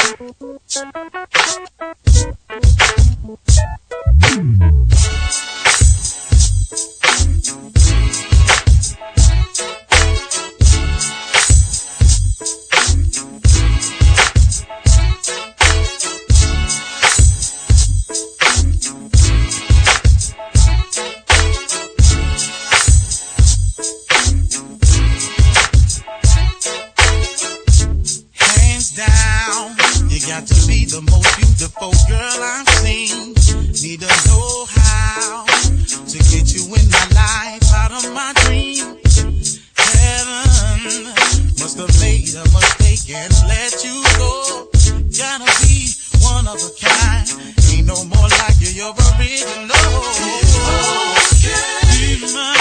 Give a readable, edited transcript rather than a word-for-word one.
Got to be the most beautiful girl I've seen. Need to know how to get you in my life, out of my dream. Heaven must have made a mistake and let you go. Gotta be one of a kind. Ain't no more like you, you're original. Be my